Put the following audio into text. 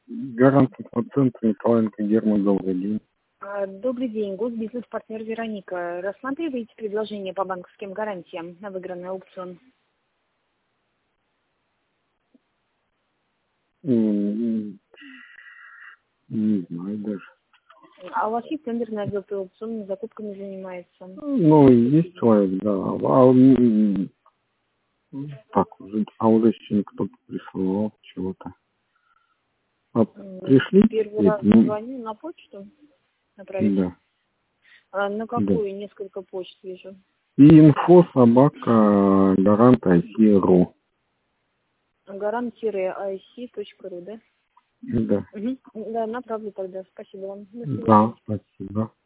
Гарант инфоцентр, Николаенко, Герман, добрый день. Добрый день, госбизнес-партнер Вероника. Рассматриваете предложение по банковским гарантиям на выигранный аукцион? Не знаю даже. А у вас есть тендерный отдел по аукционными закупками занимается? Ну, есть человек, да. Так, уже сегодня кто-то присылал чего-то. Пришли? Первый раз звоню на почту направить. Да. На какую? Несколько почт вижу. И info@garant.it.ru. Гарант-IC.ру, да? Да. Угу. Да, направлю тогда. Спасибо вам. До свидания. Да, спасибо.